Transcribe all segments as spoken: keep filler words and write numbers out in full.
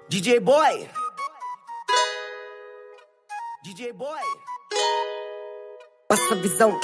D J Boy, D J Boy, passa a visão,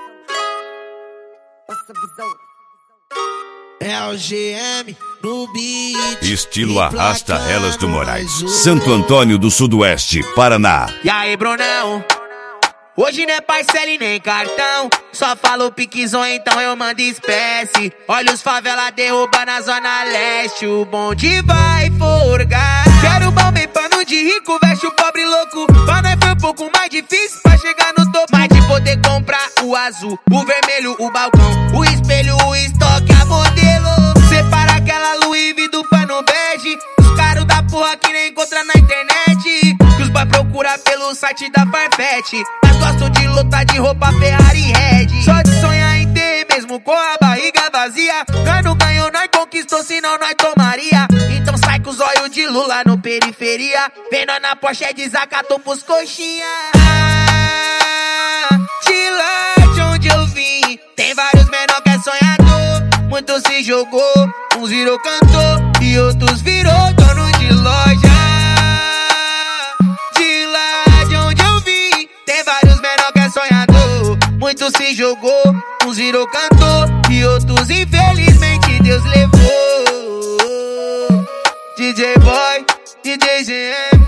passa a visão. É o G M no beat. Estilo Arrasta Elas do Moraes, Santo Antônio do Sudoeste, Paraná. E aí, Brunão? Hoje não é parcela e nem cartão, só falo piquezão, então eu mando espécie. Olha os favela derruba na zona leste, o bonde vai forgar. Quero bom bem pano de rico, veste o pobre louco. Pra nós foi um pouco mais difícil pra chegar no topo. Mas de poder comprar o azul, o vermelho, o balcão, o espelho, o estoque, a modelo. Separa aquela Louis V do pano bege, os caros da porra que nem encontra na internet, que os boy procurar pelo site da Farfetch. Mas gostam de lotar de roupa Ferrari Red. Só de sonhar em ter, mesmo com a barriga vazia. Nós não ganhou, nós conquistou, senão nós tomaria. Então sai com os olhos de Lula no periferia, vem nós na Porsche, desacatou pros coxinha. Ah, de lá de onde eu vim, tem vários menor que é sonhador. Muitos se jogou, uns virou cantor e outros virou dono de loja. De lá de onde eu vim, tem vários menor que é sonhador. Muitos se jogou, uns virou cantor e outros infelizmente Deus levou. D J Boy, D J G M.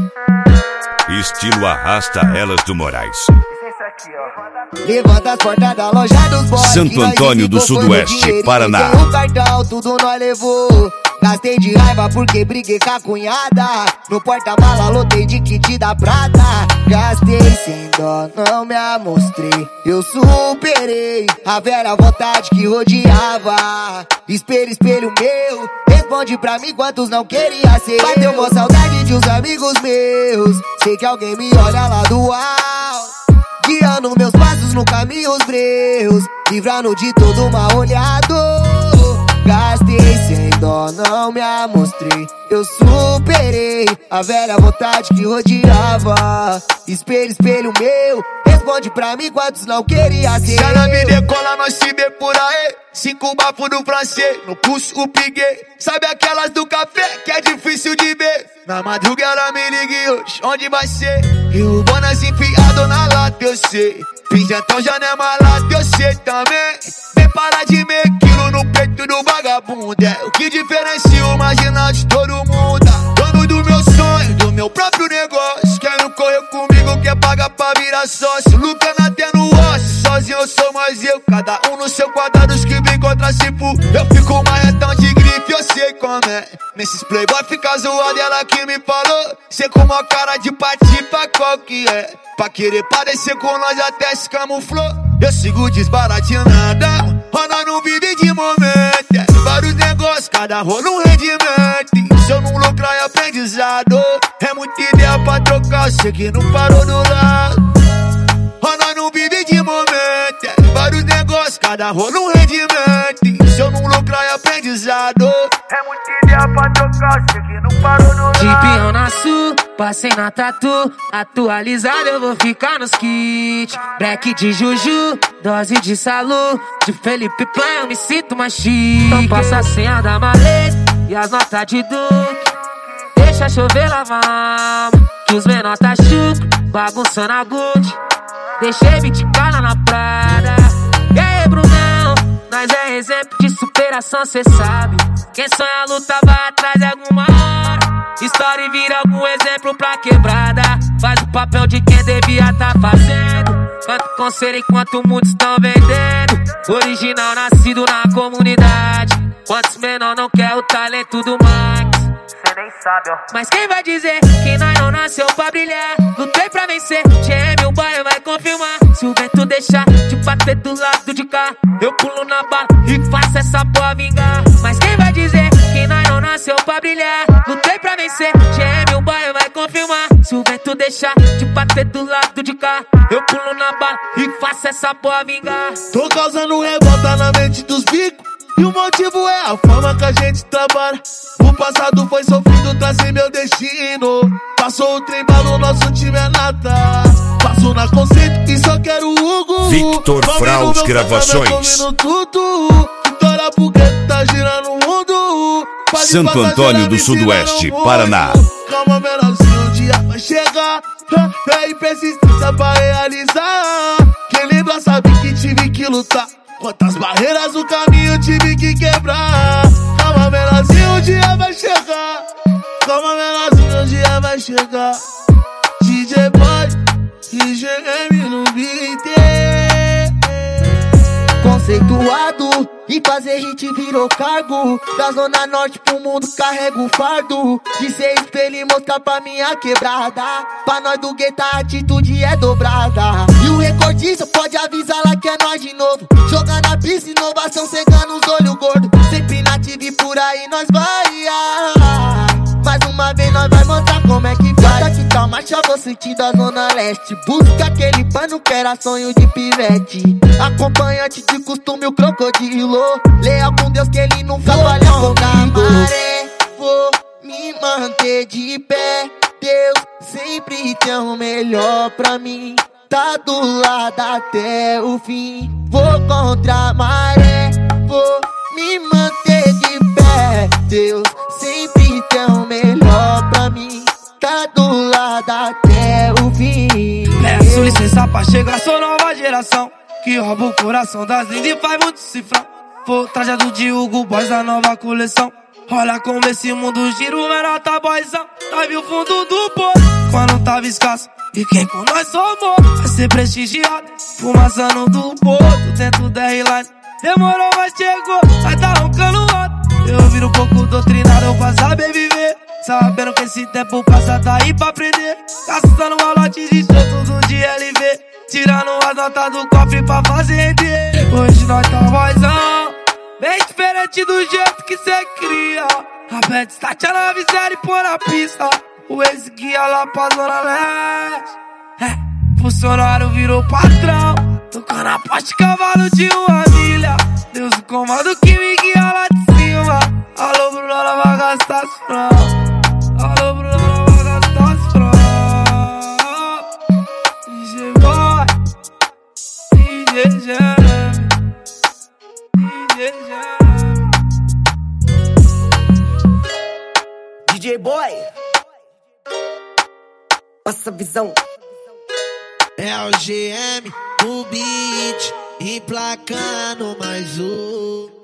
Estilo Arrasta Elas do Moraes. Levanta as portas da loja dos boys, Santo Antônio do Sudoeste, Paraná. O cartão, tudo nós levou. Gastei de raiva porque briguei com a cunhada. No porta-mala lotei de kit da Prada. Gastei sem dó, não me amostrei. Eu superei a velha vontade que rodeava. Espelho, espelho meu, responde pra mim quantos não queria ser. Bateu uma saudade de uns amigos meus. Sei que alguém me olha lá do alto, guiando meus passos no caminhos breus, livrando de todo mal olhado. Gastei sem dó, não me amostrei. Eu superei a velha vontade que rodeava. Espelho, espelho meu, responde pra mim quantos não queria ser. Se ela me decola, nós se vê por aí. Cinco bafos do francês, no pulso o piguei. Sabe aquelas do café que é difícil de ver? Na madruga ela me liga e hoje, onde vai ser? E o Bonas enfiado na lata, eu sei. Pingentão já não é malado, eu sei também. Vem parar de meio quilo no peito do vagabundo. É o que diferencia o marginal de todo mundo. Dono do meu sonho, do meu próprio negócio. Quem não correu comigo quer pagar pra virar sócio. Luta na terra no osso, sozinho eu sou mais eu. Cada um no seu quadrado, os que vem contra se fu. Eu fico marretão de grife, eu sei como é. Nesses playboy fica zoado, ela que me falou. Cê com uma cara de patipa, qual que é? Pra querer parecer com nós até se camuflou. Eu sigo desbaratinada, nós não vive de momento. É vários negócios, cada rolo um rendimento. Se eu não lucrar é aprendizado. É muita ideia pra trocar, sei que não parou do lado. Nós não vive de momento. É vários negócios, cada rolo um rendimento. Se eu não lucrar é aprendizado. É muita ideia pra trocar, sei que não parou do lado. De peão na sul, passei na tatu. Atualizado eu vou ficar nos kits. Black de Juju, dose de Salu. De Felipe Plan eu me sinto mais chique. Então passa a senha da maleta e as notas de Duque. Deixa chover lavar, que os menor tá chuco, bagunçando a Gucci. Deixei me de cana na Prada. E aí, Brunão, nós é exemplo de superação, cê sabe. Quem sonha luta vai atrás de alguma hora. História vira algum exemplo pra quebrada. Faz o papel de quem devia tá fazendo. Canto conselho enquanto muitos estão vendendo. Original nascido na comunidade. Quantos menor não quer o talento do Max? Cê nem sabe, ó. Mas quem vai dizer que nós não nasceu pra brilhar? Lutei pra vencer, G M o bairro vai confirmar. Se o vento deixar de bater do lado de cá, eu pulo na bala e faço essa porra vingar. Mas quem vai dizer que nós não nasceu pra brilhar? Lutei pra vencer, G M o bairro vai confirmar. Se o vento deixar de bater do lado de cá, eu pulo na bala e faço essa porra vingar. Tô causando revolta na mente dos bicos. E o motivo é a forma que a gente trabalha. O passado foi sofrido, tracei meu destino. Passou o trem no nosso time é nata. Passo na conceito e só quero o Hugo. Victor Fraus Gravações. Tudo. Vitória porque tá girando o mundo. Santo Antônio do Sudoeste, Paraná. Calma, menorzinho, um dia vai chegar. Fé e persistência pra realizar. Quem lembra sabe que tive que lutar. Quantas barreiras no caminho tive que quebrar. Calma, menorzinho, um dia vai chegar. Calma, menorzinho, um dia vai chegar. D J Boy, I G M no beat. Conceituado e fazer hit virou cargo. Da zona norte pro mundo carrego o fardo de ser espelho e mostrar pra minha quebrada. Pra nós do gueto a atitude é dobrada. E o recordista pode avisar lá que é nós de novo. Jogando a pista, inovação cegando os olhos gordos. Sempre nativo e por aí nós vai. Ah, mais uma vez nós vai mostrar como é que faz. Tá que tá marcha, vou sentindo a zona leste. Busca aquele pano que era sonho de pivete. Acompanhante de costume o crocodilo. Leal com Deus que ele nunca falha comigo. Maré, vou me manter de pé. Deus sempre tem o melhor pra mim. Tá do lado até o fim. Vou contra a maré, vou me manter de pé. Deus sempre tem o melhor pra mim. Tá do lado até o fim. Peço licença pra chegar, sou nova geração que rouba o coração das lindas e faz muito cifrão. Vou trajado de Hugo Boss da nova coleção. Olha como esse mundo gira, o menor tá boyzão. Tá viu o fundo do poço quando tava escasso. E quem com nós somou vai ser prestigiado. Fumaçando do porto dentro da R-Line. Demorou, mas chegou, vai tá roncando alto. Eu viro um pouco doutrinado pra saber viver. Sabendo que esse tempo passa, tá aí pra aprender. Gastando malote de show tudo de L V. Tirando as notas do cofre pra fazer render. Hoje nós tá vozão, bem diferente do jeito que cê cria. A Bad Start a nave zero e põe na pista. O ex guia lá pra zona leste. É, funcionário virou patrão. Tocando a poste cavalo de uma milha. Deus o comando que me guia lá de cima. Alô Bruno, ela vai gastar as frão. Alô Bruno, ela vai gastar as frão. D J Boy, D J Jam, D J Jam. D J Boy, passa a visão. É o G M, o beat, emplacando mais um.